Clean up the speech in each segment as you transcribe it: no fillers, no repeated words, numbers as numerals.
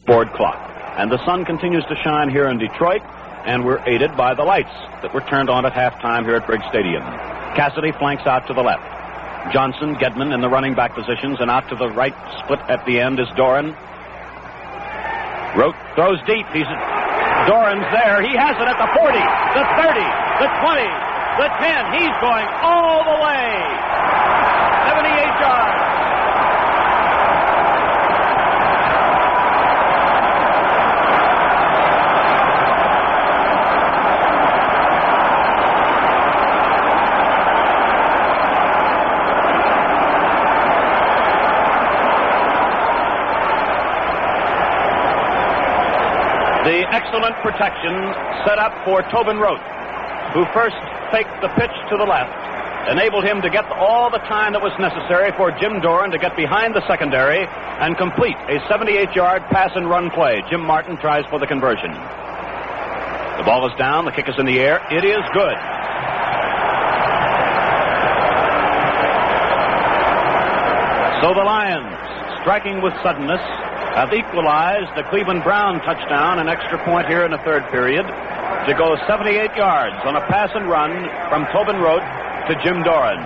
board clock. And the sun continues to shine here in Detroit, and we're aided by the lights that were turned on at halftime here at Briggs Stadium. Cassidy flanks out to the left. Johnson, Gedman in the running back positions, and out to the right split at the end is Doran. Rote throws deep. Doran's there. He has it at the 40, the 30, the 20, the 10. He's going all the way. 78 yards. The excellent protection set up for Tobin Rote, who first faked the pitch to the left, enabled him to get all the time that was necessary for Jim Doran to get behind the secondary and complete a 78-yard pass and run play. Jim Martin tries for the conversion. The ball is down. The kick is in the air. It is good. So the Lions, striking with suddenness, have equalized the Cleveland Brown touchdown, an extra point here in the third period, to go 78 yards on a pass and run from Tobin Rote to Jim Doran.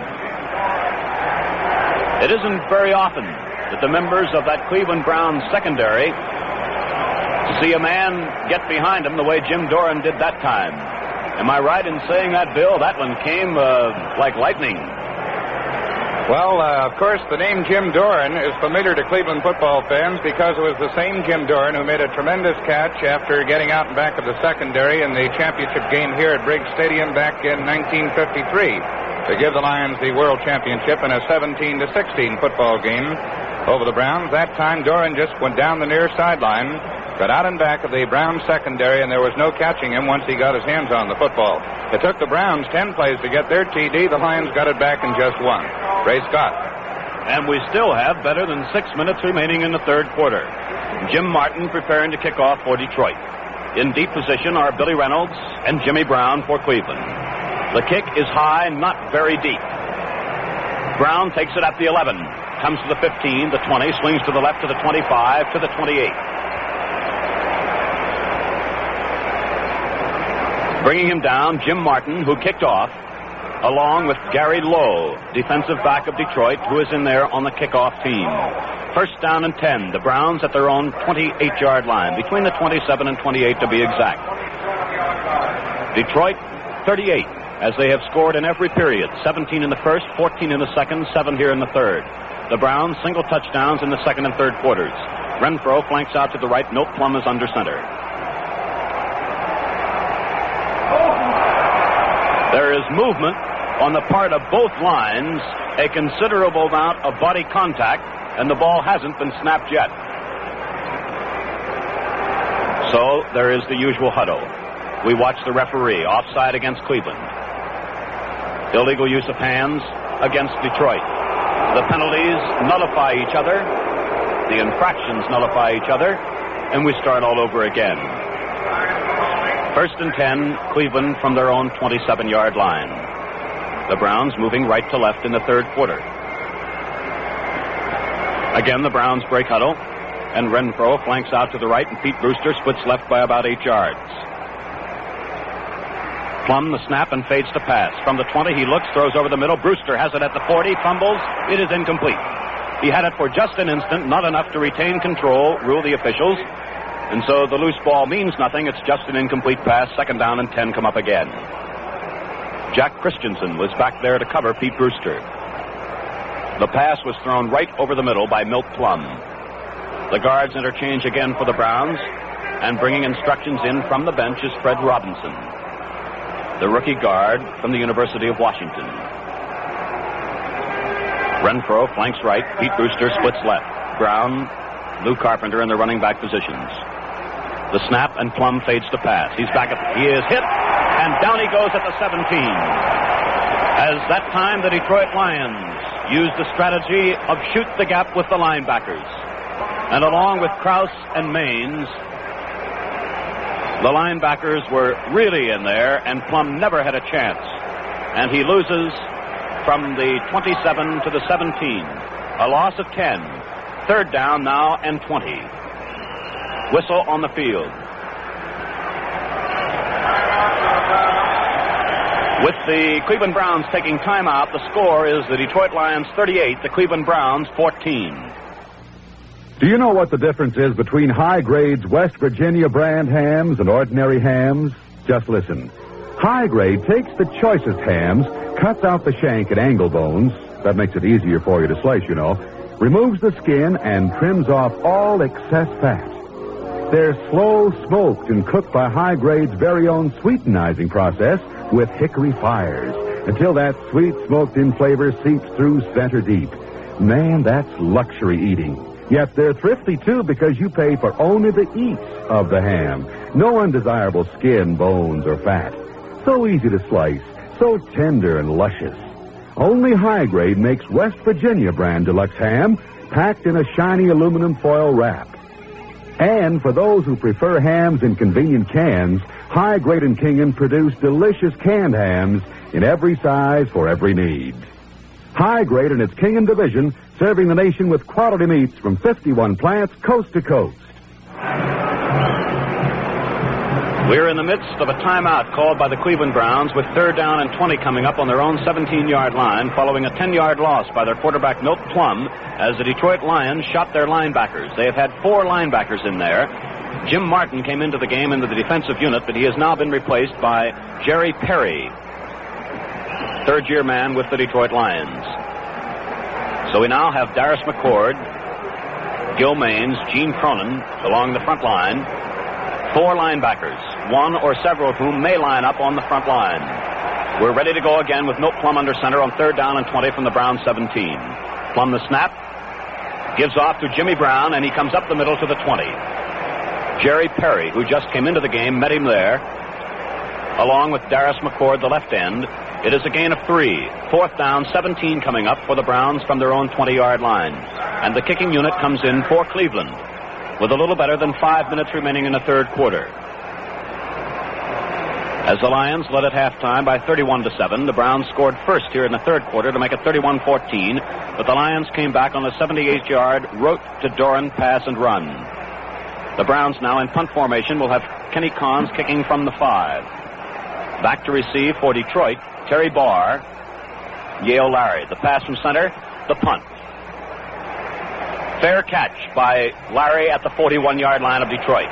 It isn't very often that the members of that Cleveland Brown secondary see a man get behind him the way Jim Doran did that time. Am I right in saying that, Bill? That one came like lightning. Well, of course, the name Jim Doran is familiar to Cleveland football fans because it was the same Jim Doran who made a tremendous catch after getting out and back of the secondary in the championship game here at Briggs Stadium back in 1953 to give the Lions the World Championship in a 17-16 football game over the Browns. That time, Doran just went down the near sideline, got out and back of the Browns secondary, and there was no catching him once he got his hands on the football. It took the Browns 10 plays to get their TD. The Lions got it back in just one. Ray Scott. And we still have better than 6 minutes remaining in the third quarter. Jim Martin preparing to kick off for Detroit. In deep position are Billy Reynolds and Jimmy Brown for Cleveland. The kick is high, not very deep. Brown takes it at the 11, comes to the 15, the 20, swings to the left to the 25, to the 28. Bringing him down, Jim Martin, who kicked off, along with Gary Lowe, defensive back of Detroit, who is in there on the kickoff team. First down and 10. The Browns at their own 28-yard line, between the 27 and 28 to be exact. Detroit 38, as they have scored in every period. 17 in the first, 14 in the second, 7 here in the third. The Browns single touchdowns in the second and third quarters. Renfro flanks out to the right. Milt Plum is under center. There is movement on the part of both lines, a considerable amount of body contact, and the ball hasn't been snapped yet. So there is the usual huddle. We watch the referee, offside against Cleveland. Illegal use of hands against Detroit. The penalties nullify each other. The infractions nullify each other, and we start all over again. First and 10, Cleveland from their own 27-yard line. The Browns moving right to left in the third quarter. Again, the Browns break huddle, and Renfro flanks out to the right, and Pete Brewster splits left by about 8 yards. Plum the snap and fades to pass. From the 20, he looks, throws over the middle. Brewster has it at the 40, fumbles. It is incomplete. He had it for just an instant, not enough to retain control, rule the officials. And so the loose ball means nothing. It's just an incomplete pass. Second down and 10 come up again. Jack Christensen was back there to cover Pete Brewster. The pass was thrown right over the middle by Milt Plum. The guards interchange again for the Browns, and bringing instructions in from the bench is Fred Robinson, the rookie guard from the University of Washington. Renfro flanks right. Pete Brewster splits left. Brown, Lou Carpenter in the running back positions. The snap, and Plum fades to pass. He is hit, and down he goes at the 17. As that time, the Detroit Lions used the strategy of shoot the gap with the linebackers. And along with Krause and Maines, the linebackers were really in there, and Plum never had a chance. And he loses from the 27 to the 17. A loss of 10. Third down now and 20. Whistle on the field. With the Cleveland Browns taking timeout, the score is the Detroit Lions 38, the Cleveland Browns 14. Do you know what the difference is between High Grade's West Virginia brand hams and ordinary hams? Just listen. High Grade takes the choicest hams, cuts out the shank and angle bones. That makes it easier for you to slice, you know. Removes the skin and trims off all excess fat. They're slow smoked and cooked by High Grade's very own sweetenizing process with hickory fires until that sweet smoked-in flavor seeps through center deep. Man, that's luxury eating. Yet they're thrifty, too, because you pay for only the eats of the ham. No undesirable skin, bones, or fat. So easy to slice, so tender and luscious. Only High Grade makes West Virginia brand deluxe ham, packed in a shiny aluminum foil wrap. And for those who prefer hams in convenient cans, High Grade and Kingen produce delicious canned hams in every size for every need. High Grade and its Kingen division, serving the nation with quality meats from 51 plants coast to coast. We're in the midst of a timeout called by the Cleveland Browns with 3rd down and 20 coming up on their own 17-yard line following a 10-yard loss by their quarterback Milt Plum as the Detroit Lions shot their linebackers. They have had 4 linebackers in there. Jim Martin came into the game into the defensive unit, but he has now been replaced by Jerry Perry, third-year man with the Detroit Lions. So we now have Darius McCord, Gil Maines, Gene Cronin along the front line. 4 linebackers, one or several of whom may line up on the front line. We're ready to go again with Milt Plum under center on 3rd down and 20 from the Browns 17. Plum the snap, gives off to Jimmy Brown, and he comes up the middle to the 20. Jerry Perry, who just came into the game, met him there, along with Darius McCord, the left end. It is a gain of 3. 4th down, 17 coming up for the Browns from their own 20-yard line. And the kicking unit comes in for Cleveland with a little better than 5 minutes remaining in the third quarter. As the Lions led at halftime by 31-7, the Browns scored first here in the third quarter to make it 31-14, but the Lions came back on a 78-yard rote to Doran pass and run. The Browns now in punt formation will have Kenny Cons kicking from the 5. Back to receive for Detroit, Terry Barr, Yale Larry. The pass from center, the punt. Fair catch by Larry at the 41-yard line of Detroit.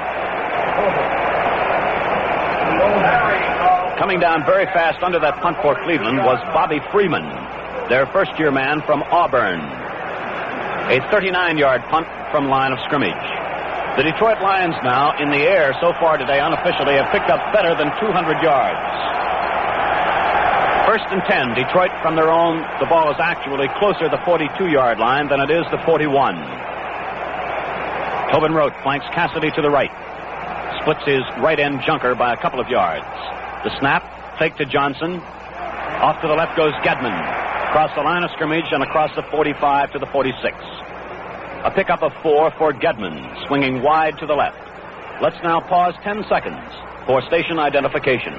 Coming down very fast under that punt for Cleveland was Bobby Freeman, their first-year man from Auburn. A 39-yard punt from line of scrimmage. The Detroit Lions now, in the air so far today, unofficially, have picked up better than 200 yards. 1st and 10, Detroit from their own. The ball is actually closer to the 42-yard line than it is the 41. Tobin Rote flanks Cassidy to the right. Splits his right end junker by a couple of yards. The snap, fake to Johnson. Off to the left goes Gedman. Across the line of scrimmage and across the 45 to the 46. A pickup of 4 for Gedman, swinging wide to the left. Let's now pause 10 seconds for station identification.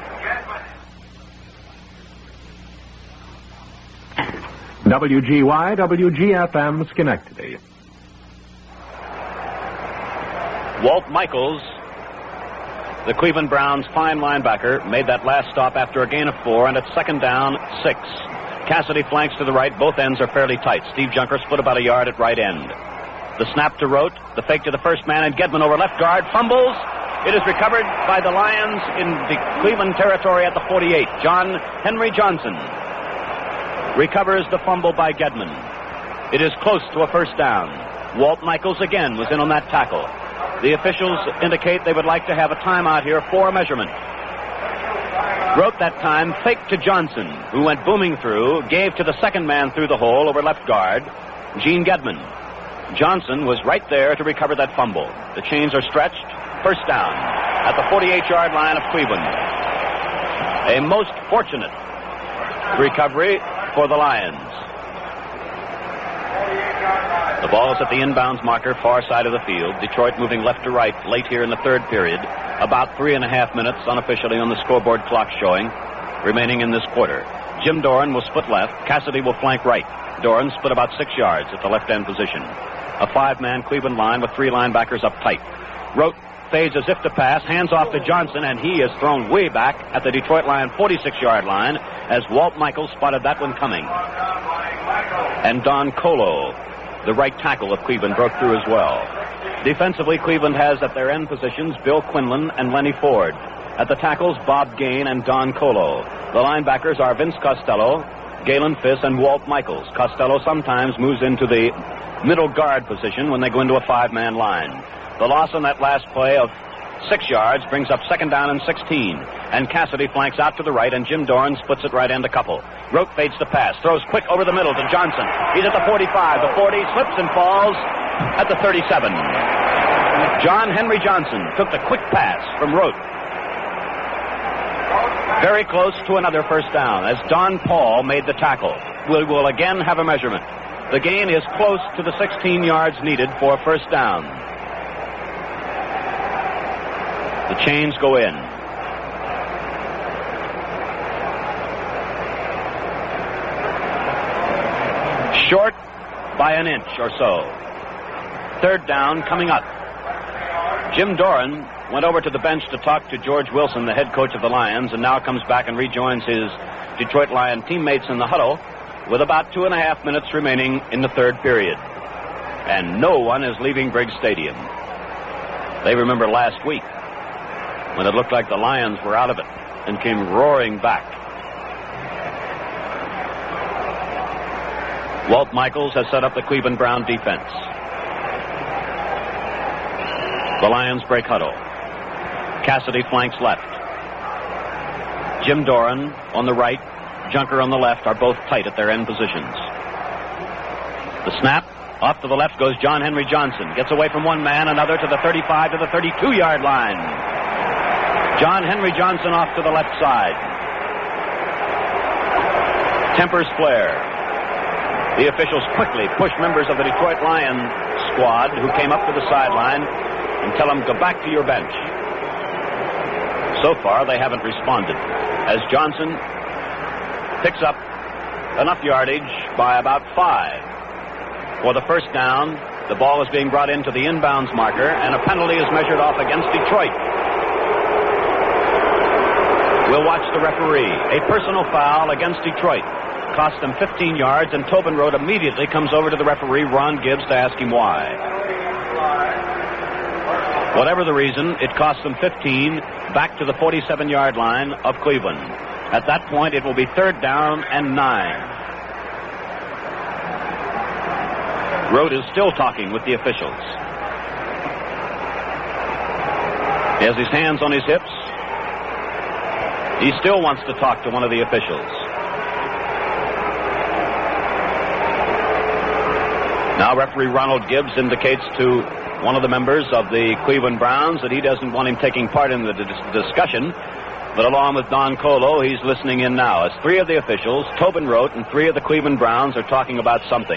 WGY, WGFM, Schenectady. Walt Michaels, the Cleveland Browns' fine linebacker, made that last stop after a gain of 4, and it's 2nd down, 6. Cassidy flanks to the right. Both ends are fairly tight. Steve Junker split about a yard at right end. The snap to Rote, the fake to the first man, and Gedman over left guard, fumbles. It is recovered by the Lions in the Cleveland territory at the 48. John Henry Johnson recovers the fumble by Gedman. It is close to a 1st down. Walt Michaels again was in on that tackle. The officials indicate they would like to have a timeout here for a measurement. Rote that time faked to Johnson, who went booming through, gave to the second man through the hole over left guard, Gene Gedman. Johnson was right there to recover that fumble. The chains are stretched. 1st down at the 48-yard line of Cleveland. A most fortunate recovery for the Lions. The ball is at the inbounds marker, far side of the field. Detroit moving left to right late here in the third period. About 3.5 minutes unofficially on the scoreboard clock showing remaining in this quarter. Jim Doran will split left. Cassidy will flank right. Doran split about 6 yards at the left end position. A 5-man Cleveland line with 3 linebackers up tight. Rote fades as if to pass, hands off to Johnson, and he is thrown way back at the Detroit Lion 46-yard line as Walt Michaels spotted that one coming. And Don Colo, the right tackle of Cleveland, broke through as well. Defensively, Cleveland has at their end positions Bill Quinlan and Lenny Ford. At the tackles, Bob Gain and Don Colo. The linebackers are Vince Costello, Galen Fiss, and Walt Michaels. Costello sometimes moves into the middle guard position when they go into a 5-man line. The loss on that last play of 6 yards brings up 2nd down and 16. And Cassidy flanks out to the right, and Jim Doran splits it right end a couple. Rote fades the pass, throws quick over the middle to Johnson. He's at the 45, the 40, slips and falls at the 37. John Henry Johnson took the quick pass from Rote. Very close to another first down as Don Paul made the tackle. We will again have a measurement. The gain is close to the 16 yards needed for first down. The chains go in. Short by an inch or so. 3rd down coming up. Jim Doran went over to the bench to talk to George Wilson, the head coach of the Lions, and now comes back and rejoins his Detroit Lion teammates in the huddle with about 2.5 minutes remaining in the 3rd period. And no one is leaving Briggs Stadium. They remember last week when it looked like the Lions were out of it and came roaring back. Walt Michaels has set up the Cleveland Brown defense. The Lions break huddle. Cassidy flanks left. Jim Doran on the right, Junker on the left are both tight at their end positions. The snap, off to the left goes John Henry Johnson. Gets away from one man, another to the 35 to the 32-yard line. John Henry Johnson off to the left side. Tempers flare. The officials quickly push members of the Detroit Lion squad who came up to the sideline and tell them, go back to your bench. So far, they haven't responded, as Johnson picks up enough yardage by about 5. For the first down, the ball is being brought into the inbounds marker, and a penalty is measured off against Detroit. We'll watch the referee. A personal foul against Detroit cost them 15 yards, and Tobin Rote immediately comes over to the referee, Ron Gibbs, to ask him why. Whatever the reason, it cost them 15 back to the 47-yard line of Cleveland. At that point, it will be 3rd down and 9. Rote is still talking with the officials. He has his hands on his hips. He still wants to talk to one of the officials. Now referee Ronald Gibbs indicates to one of the members of the Cleveland Browns that he doesn't want him taking part in the discussion, but along with Don Colo, he's listening in now as 3 of the officials, Tobin Rote and 3 of the Cleveland Browns, are talking about something.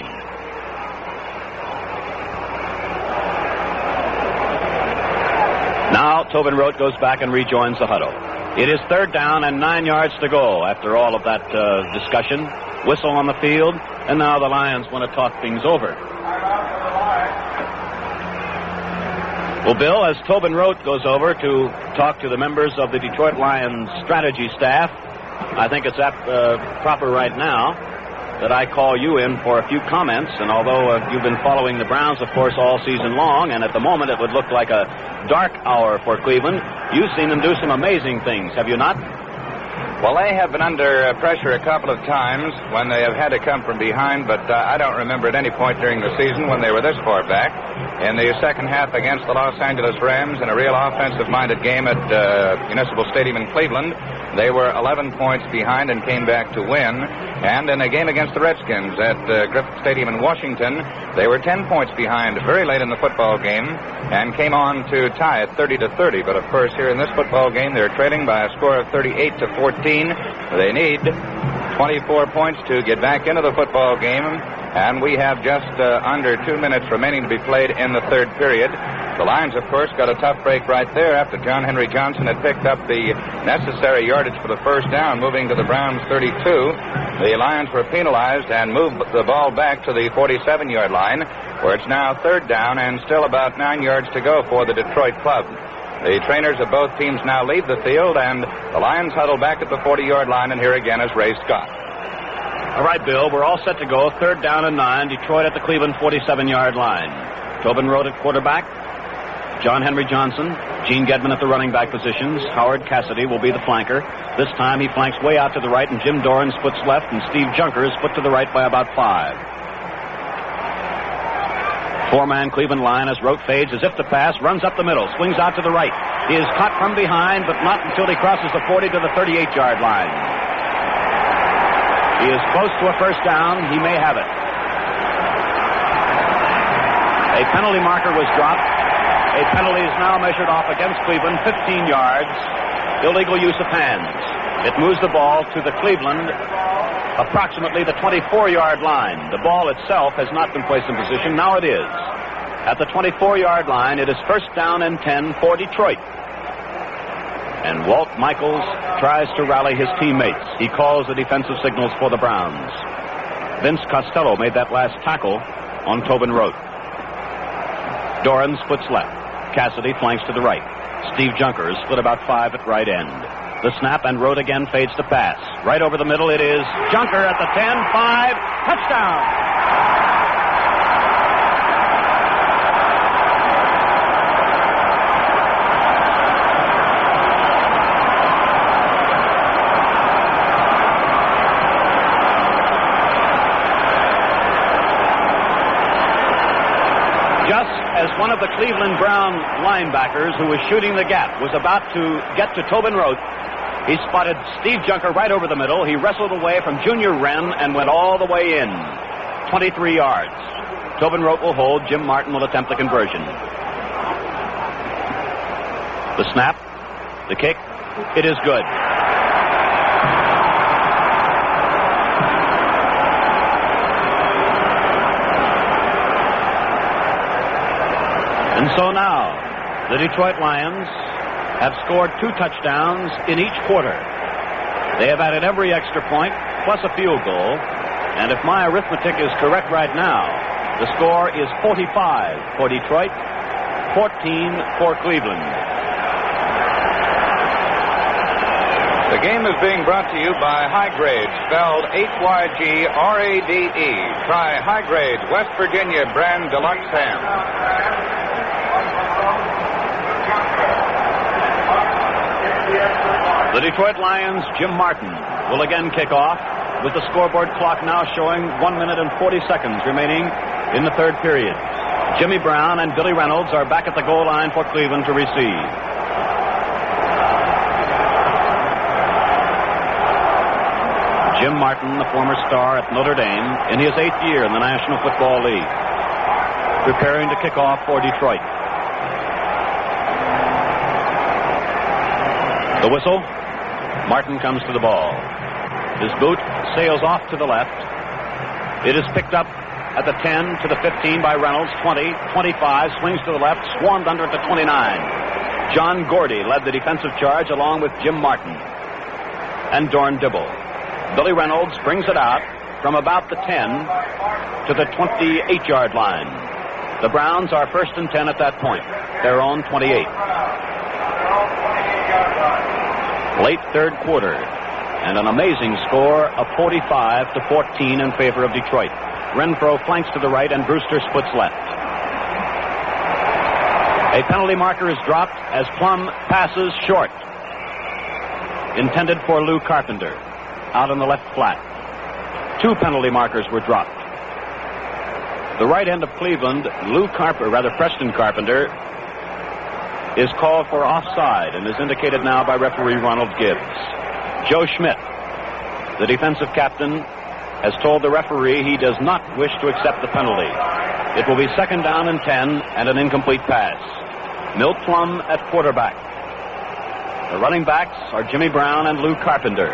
Now Tobin Rote goes back and rejoins the huddle. It is 3rd down and 9 yards to go after all of that discussion. Whistle on the field, and now the Lions want to talk things over. Well, Bill, as Tobin Rote goes over to talk to the members of the Detroit Lions strategy staff, I think it's proper right now that I call you in for a few comments. And although you've been following the Browns, of course, all season long, and at the moment it would look like a dark hour for Cleveland, you've seen them do some amazing things, have you not? Well, they have been under pressure a couple of times when they have had to come from behind, but I don't remember at any point during the season when they were this far back. In the second half against the Los Angeles Rams in a real offensive-minded game at Municipal Stadium in Cleveland, they were 11 points behind and came back to win. And in a game against the Redskins at Griffith Stadium in Washington, they were 10 points behind very late in the football game and came on to tie it 30-30. But, of course, here in this football game, they're trailing by a score of 38-14. They need 24 points to get back into the football game, and we have just under 2 minutes remaining to be played in the 3rd period. The Lions, of course, got a tough break right there after John Henry Johnson had picked up the necessary yardage for the first down, moving to the Browns' 32. The Lions were penalized and moved the ball back to the 47-yard line, where it's now third down and still about 9 yards to go for the Detroit club. The trainers of both teams now leave the field, and the Lions huddle back at the 40-yard line, and here again is Ray Scott. All right, Bill, we're all set to go. Third down and 9. Detroit at the Cleveland 47-yard line. Tobin Rote at quarterback. John Henry Johnson, Gene Gedman at the running back positions. Howard Cassidy will be the flanker. This time he flanks way out to the right, and Jim Doran splits left, and Steve Junker is split to the right by about 5. Four-man Cleveland line as Rote fades as if to pass, runs up the middle, swings out to the right. He is caught from behind, but not until he crosses the 40 to the 38-yard line. He is close to a first down. He may have it. A penalty marker was dropped. A penalty is now measured off against Cleveland, 15 yards. Illegal use of hands. It moves the ball to the Cleveland, approximately the 24-yard line. The ball itself has not been placed in position. Now it is. At the 24-yard line, it is first down and 10 for Detroit. And Walt Michaels tries to rally his teammates. He calls the defensive signals for the Browns. Vince Costello made that last tackle on Tobin Rote. Doran splits left. Cassidy flanks to the right. Steve Junker is split about 5 at right end. The snap, and Rote again fades to pass. Right over the middle, it is Junker at the 10, 5, touchdown! As one of the Cleveland Brown linebackers who was shooting the gap was about to get to Tobin Rote, he spotted Steve Junker right over the middle. He wrestled away from Junior Wren and went all the way in, 23 yards. Tobin Rote will hold. Jim Martin will attempt the conversion. The snap, the kick, it is good. And so now, the Detroit Lions have scored 2 touchdowns in each quarter. They have added every extra point, plus a field goal. And if my arithmetic is correct right now, the score is 45 for Detroit, 14 for Cleveland. The game is being brought to you by High Grade, spelled Hygrade. Try High Grade, West Virginia brand deluxe ham. The Detroit Lions' Jim Martin will again kick off, with the scoreboard clock now showing 1 minute and 40 seconds remaining in the third period. Jimmy Brown and Billy Reynolds are back at the goal line for Cleveland to receive. Jim Martin, the former star at Notre Dame, in his 8th year in the National Football League, preparing to kick off for Detroit. The whistle. Martin comes to the ball. His boot sails off to the left. It is picked up at the 10 to the 15 by Reynolds. 20, 25, swings to the left, swarmed under at the 29. John Gordy led the defensive charge along with Jim Martin and Dorn Dibble. Billy Reynolds brings it out from about the 10 to the 28-yard line. The Browns are first and 10 at that point. Their own 28. Late third quarter, and an amazing score of 45-14 in favor of Detroit. Renfro flanks to the right, and Brewster splits left. A penalty marker is dropped as Plum passes short, intended for Lou Carpenter, out on the left flat. 2 penalty markers were dropped. The right end of Cleveland, Preston Carpenter, is called for offside and is indicated now by referee Ronald Gibbs. Joe Schmidt, the defensive captain, has told the referee he does not wish to accept the penalty. It will be second down and 10 and an incomplete pass. Milt Plum at quarterback. The running backs are Jimmy Brown and Lou Carpenter.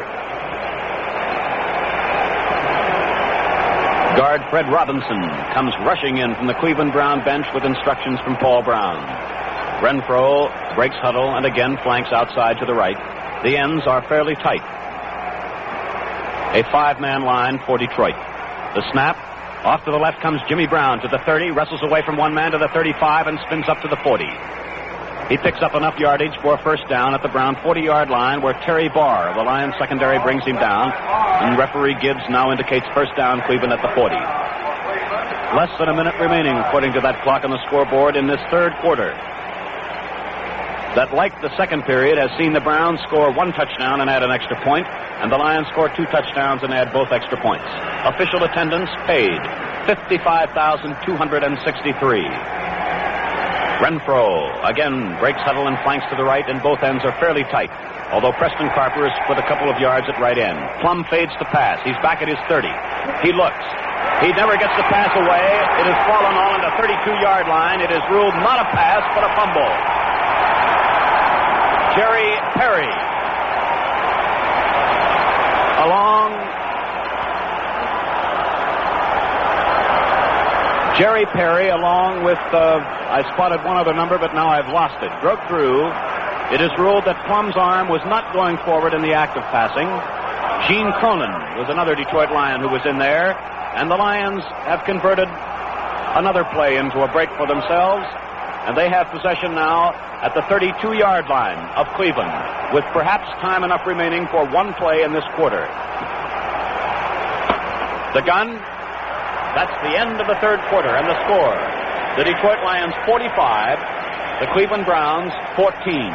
Guard Fred Robinson comes rushing in from the Cleveland Brown bench with instructions from Paul Brown. Renfro breaks huddle and again flanks outside to the right. The ends are fairly tight. A 5-man line for Detroit. The snap. Off to the left comes Jimmy Brown to the 30, wrestles away from one man to the 35, and spins up to the 40. He picks up enough yardage for a first down at the Brown 40-yard line, where Terry Barr of the Lions secondary brings him down, and referee Gibbs now indicates first down Cleveland at the 40. Less than a minute remaining, according to that clock on the scoreboard, in this third quarter. That, like the second period, has seen the Browns score 1 touchdown and add an extra point, and the Lions score 2 touchdowns and add both extra points. Official attendance paid, 55,263. Renfro again breaks huddle and flanks to the right, and both ends are fairly tight, although Preston Carper is with a couple of yards at right end. Plum fades to pass. He's back at his 30. He looks. He never gets the pass away. It has fallen on the 32-yard line. It is ruled not a pass, but a fumble. Jerry Perry along with I spotted one other number, but now I've lost it. Broke through. It is ruled that Plum's arm was not going forward in the act of passing. Gene Cronin was another Detroit Lion who was in there, and the Lions have converted another play into a break for themselves, and they have possession now at the 32-yard line of Cleveland, with perhaps time enough remaining for one play in this quarter. The gun. That's the end of the third quarter, and the score. The Detroit Lions 45, the Cleveland Browns 14.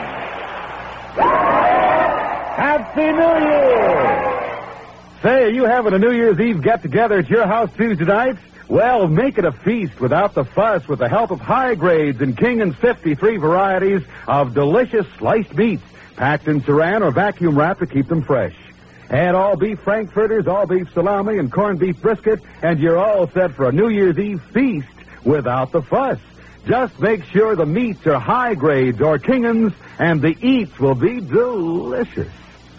Happy New Year! Say, are you having a New Year's Eve get-together at your house Tuesday night? Well, make it a feast without the fuss with the help of High Grades and King's 53 varieties of delicious sliced meats, packed in saran or vacuum wrapped to keep them fresh. Add all beef frankfurters, all beef salami, and corned beef brisket, and you're all set for a New Year's Eve feast without the fuss. Just make sure the meats are High Grades or King's, and the eats will be delicious.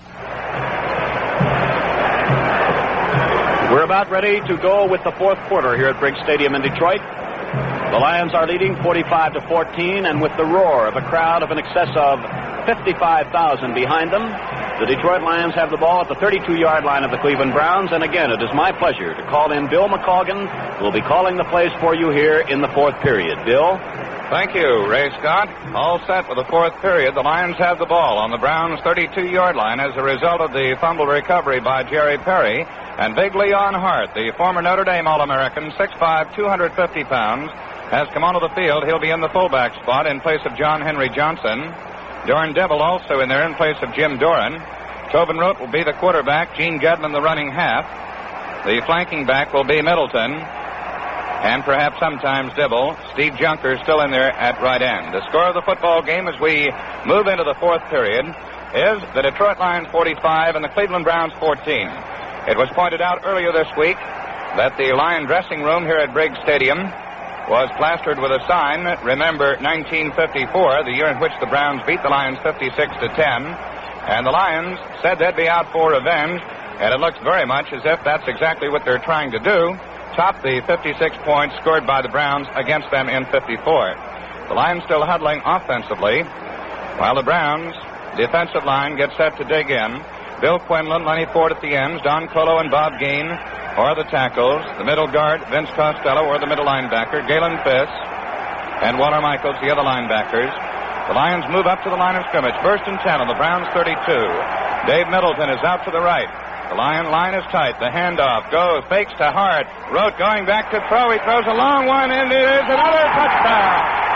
We're about ready to go with the fourth quarter here at Briggs Stadium in Detroit. The Lions are leading 45-14, and with the roar of a crowd of in excess of 55,000 behind them, the Detroit Lions have the ball at the 32-yard line of the Cleveland Browns, and again, it is my pleasure to call in Bill McColgan, who will be calling the plays for you here in the fourth period. Bill? Thank you, Ray Scott. All set for the fourth period. The Lions have the ball on the Browns' 32-yard line as a result of the fumble recovery by Jerry Perry. And Big Leon Hart, the former Notre Dame All-American, 6'5", 250 pounds, has come onto the field. He'll be in the fullback spot in place of John Henry Johnson. Doran Dibble also in there in place of Jim Doran. Tobin Root will be the quarterback. Gene Gedman the running half. The flanking back will be Middleton. And perhaps sometimes Dibble. Steve Junker still in there at right end. The score of the football game as we move into the fourth period is the Detroit Lions 45 and the Cleveland Browns 14. It was pointed out earlier this week that the Lion dressing room here at Briggs Stadium was plastered with a sign, remember 1954, the year in which the Browns beat the Lions 56-10, and the Lions said they'd be out for revenge, and it looks very much as if that's exactly what they're trying to do, top the 56 points scored by the Browns against them in 54. The Lions still huddling offensively, while the Browns' defensive line gets set to dig in. Bill Quinlan, Lenny Ford at the ends, Don Colo and Bob Gain are the tackles. The middle guard, Vince Costello, or the middle linebacker, Galen Fiss, and Walter Michaels, the other linebackers. The Lions move up to the line of scrimmage. First and 10 on the Browns 32. Dave Middleton is out to the right. The Lion line is tight. The handoff goes, fakes to Hart. Rote going back to throw. He throws a long one, and it is another touchdown.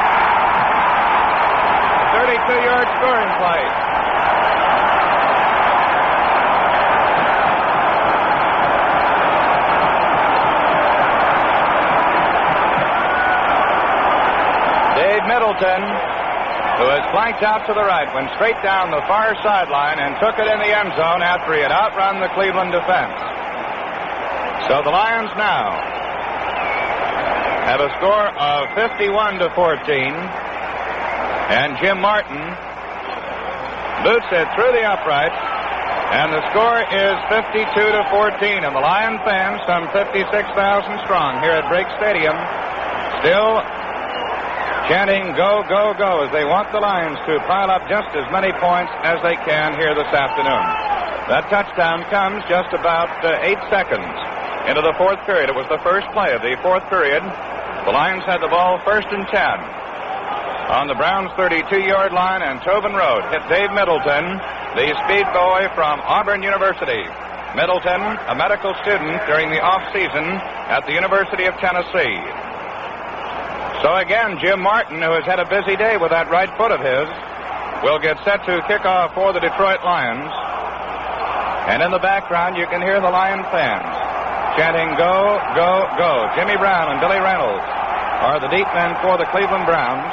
32-yard scoring play. Middleton, who was flanked out to the right, went straight down the far sideline and took it in the end zone after he had outrun the Cleveland defense. So the Lions now have a score of 51-14, and Jim Martin boots it through the uprights, and the score is 52-14, and the Lion fans, some 56,000 strong here at Briggs Stadium, still chanting go, go, go as they want the Lions to pile up just as many points as they can here this afternoon. That touchdown comes just about 8 seconds into the fourth period. It was the first play of the fourth period. The Lions had the ball 1st and 10. On the Browns' 32-yard line, and Tobin Road hit Dave Middleton, the speed boy from Auburn University. Middleton, a medical student during the off-season at the University of Tennessee. So again, Jim Martin, who has had a busy day with that right foot of his, will get set to kick off for the Detroit Lions. And in the background, you can hear the Lion fans chanting, "Go, go, go." Jimmy Brown and Billy Reynolds are the deep men for the Cleveland Browns.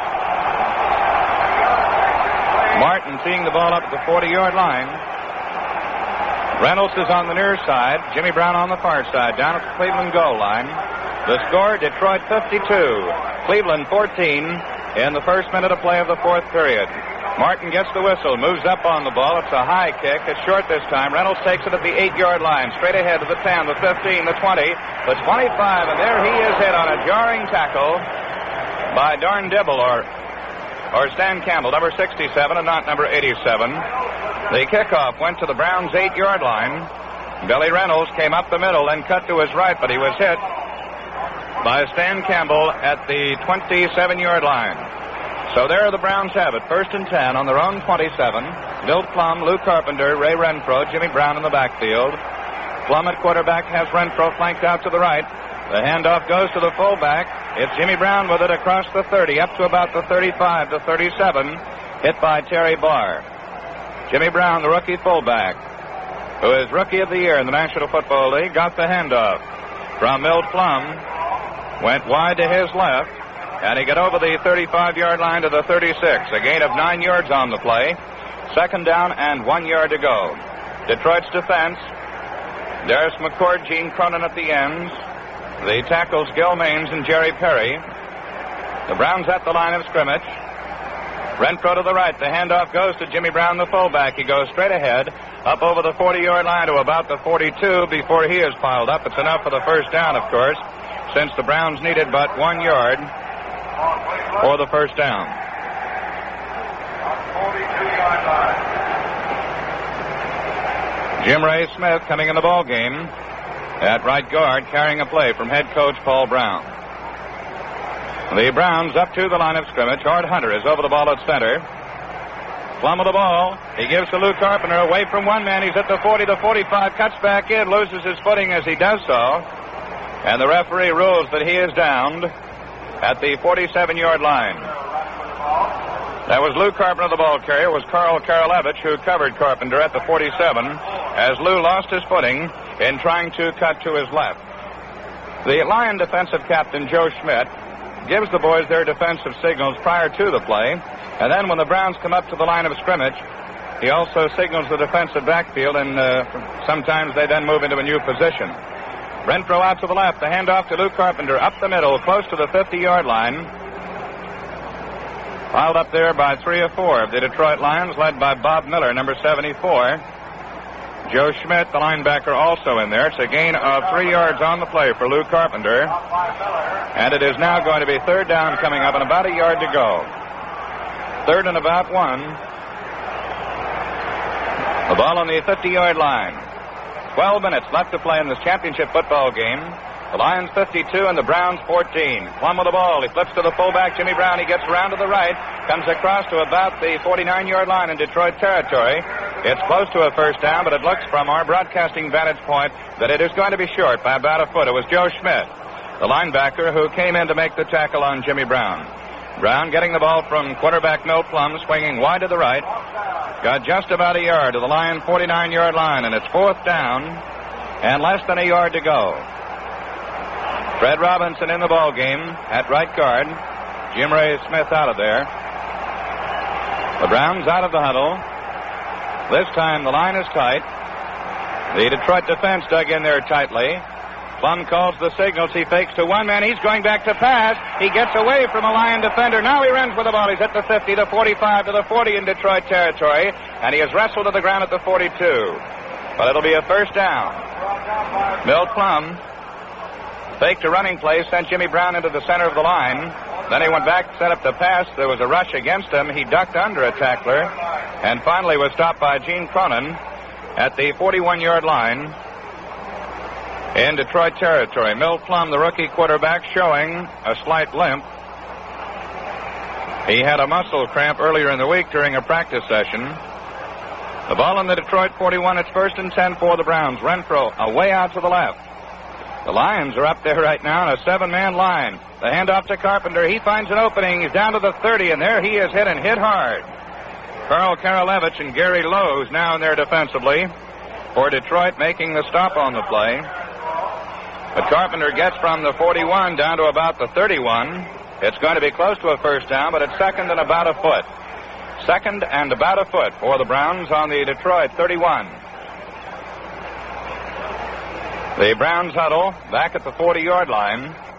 Martin seeing the ball up at the 40-yard line. Reynolds is on the near side. Jimmy Brown on the far side, down at the Cleveland goal line. The score, Detroit 52, Cleveland 14 in the first minute of play of the fourth period. Martin gets the whistle, moves up on the ball. It's a high kick. It's short this time. Reynolds takes it at the 8-yard line, straight ahead to the 10, the 15, the 20, the 25, and there he is hit on a jarring tackle by Darn Dibble, or Stan Campbell, number 67 and not number 87. The kickoff went to the Browns' 8-yard line. Billy Reynolds came up the middle and cut to his right, but he was hit by Stan Campbell at the 27-yard line. So there the Browns have it, 1st and 10 on their own 27. Milt Plum, Lou Carpenter, Ray Renfro, Jimmy Brown in the backfield. Plum at quarterback has Renfro flanked out to the right. The handoff goes to the fullback. It's Jimmy Brown with it across the 30, up to about the 35 to 37, hit by Terry Barr. Jimmy Brown, the rookie fullback, who is Rookie of the Year in the National Football League, got the handoff from Milt Plum, went wide to his left, and he got over the 35-yard line to the 36. A gain of 9 yards on the play. 2nd down and 1 yard to go. Detroit's defense, Darius McCord, Gene Cronin at the ends. The tackles, Gil Maines and Jerry Perry. The Browns at the line of scrimmage. Renfro to the right. The handoff goes to Jimmy Brown, the fullback. He goes straight ahead, up over the 40-yard line to about the 42 before he is piled up. It's enough for the first down, of course, since the Browns needed but 1 yard for the first down. Jim Ray Smith coming in the ball game at right guard, carrying a play from head coach Paul Brown. The Browns up to the line of scrimmage. Art Hunter is over the ball at center. Plum of the ball. He gives to Lou Carpenter away from one man. He's at the 40, the 45, cuts back in, loses his footing as he does so. And the referee rules that he is downed at the 47-yard line. That was Lou Carpenter, the ball carrier. Was Carl Karalevich, who covered Carpenter at the 47, as Lou lost his footing in trying to cut to his left. The Lion defensive captain, Joe Schmidt, gives the boys their defensive signals prior to the play, and then when the Browns come up to the line of scrimmage, he also signals the defensive backfield, and sometimes they then move into a new position. Renfro out to the left, the handoff to Lou Carpenter up the middle, close to the 50-yard line. Piled up there by 3 or 4 of the Detroit Lions, led by Bob Miller, number 74. Joe Schmidt, the linebacker, also in there. It's a gain of 3 yards on the play for Lou Carpenter. And it is now going to be 3rd down coming up and about a yard to go. 3rd and about 1. The ball on the 50-yard line. 12 minutes left to play in this championship football game. The Lions 52 and the Browns 14. Plum with the ball. He flips to the fullback, Jimmy Brown. He gets around to the right. Comes across to about the 49-yard line in Detroit territory. It's close to a first down, but it looks from our broadcasting vantage point that it is going to be short by about a foot. It was Joe Schmidt, the linebacker, who came in to make the tackle on Jimmy Brown. Brown getting the ball from quarterback Milt Plum, swinging wide to the right. Got just about a yard to the Lion 49-yard line, and it's 4th down and less than a yard to go. Fred Robinson in the ball game at right guard. Jim Ray Smith out of there. The Browns out of the huddle. This time the line is tight. The Detroit defense dug in there tightly. Plum calls the signals. He fakes to one man. He's going back to pass. He gets away from a Lion defender. Now he runs with the ball. He's at the 50, the 45, to the 40 in Detroit territory. And he is wrestled to the ground at the 42. But it'll be a first down. Milt Plum faked a running play, sent Jimmy Brown into the center of the line. Then he went back, set up the pass. There was a rush against him. He ducked under a tackler and finally was stopped by Gene Cronin at the 41-yard line in Detroit territory. Milt Plum, the rookie quarterback, showing a slight limp. He had a muscle cramp earlier in the week during a practice session. The ball in the Detroit 41. It's 1st and 10 for the Browns. Renfro away out to the left. The Lions are up there right now in a 7-man line. The handoff to Carpenter. He finds an opening. He's down to the 30, and there he is hit and hit hard. Carl Karalevich and Gary Lowe's now in there defensively for Detroit, making the stop on the play. But Carpenter gets from the 41 down to about the 31. It's going to be close to a first down, but it's 2nd and about a foot. 2nd and about a foot for the Browns on the Detroit 31. The Browns huddle back at the 40-yard line.